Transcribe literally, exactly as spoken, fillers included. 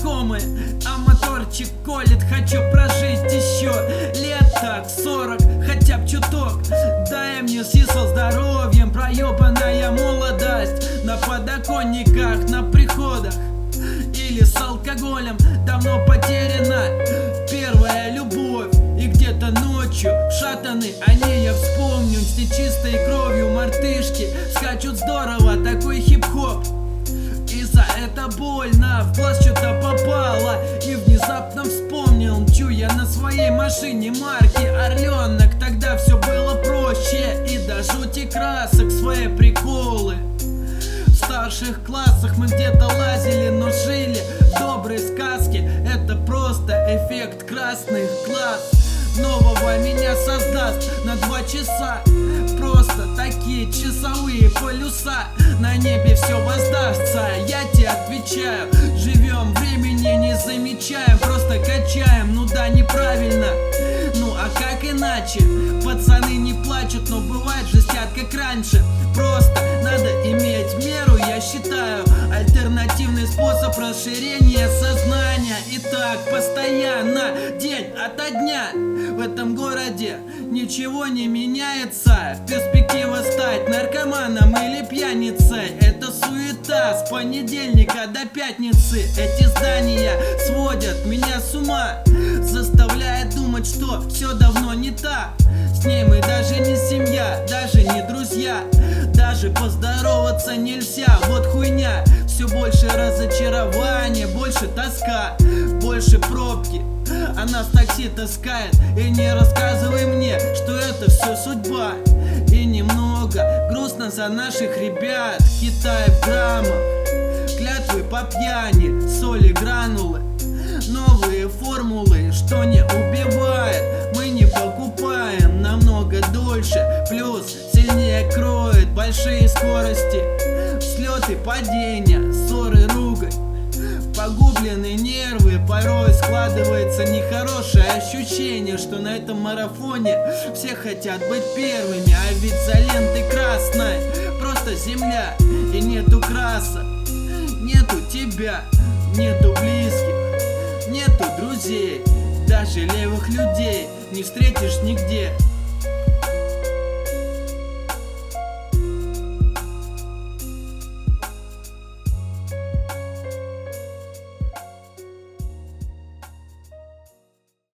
знакомые, а моторчик колет. Хочу прожить еще лет так сорок, хотя б чуток. Дай мне сил со здоровьем, проебанная молодость. На подоконниках, на приходах или с алкоголем давно потеряна первая любовь. И где-то ночью шатаны, они я вспомню. С нечистой кровью мартышки скачут здорово, такой хип-хоп. И за это больно, в глаз что-то попало. И внезапно вспомнил, мчу я на своей машине марки Орленок. Тогда все было проще, и до жути красок свои приколы. В старших классах мы где-то лазили, но жили в доброй сказке. Это просто эффект красных глаз. Нового меня создаст на два часа. Просто такие часовые полюса. На небе все воздастся, я тебе отвечаю. Живем, времени не замечаем, просто качаем. Ну да, неправильно, ну а как иначе? Пацаны не плачут, но бывает жестят как раньше. Просто надо иметь меру, я считаю. Альтернативный способ расширения сознания. Итак, постоянно, день ото дня в этом городе ничего не меняется. Перспектива стать наркоманом или пьяницей — это суета с понедельника до пятницы. Эти здания сводят меня с ума, заставляя думать, что все давно не так. С ней мы даже не семья, даже не друзья. Даже поздороваться нельзя, вот хуйня. Все больше разочарования, больше тоска, больше пробки. Она с такси таскает. И не рассказывай мне, что это все судьба. И немного грустно за наших ребят. Китай в граммах, клятвы по пьяни, соли гранулы. Новые формулы, что не убивает, мы не покупаем намного дольше. Плюс сильнее кроет большие скорости, взлеты, падения, ссоры, ругань. Погубленные нервы, порой складывается нехорошее ощущение, что на этом марафоне все хотят быть первыми. А ведь за лентой красной просто земля, и нету красок, нету тебя, нету близких, нету друзей, даже левых людей не встретишь нигде.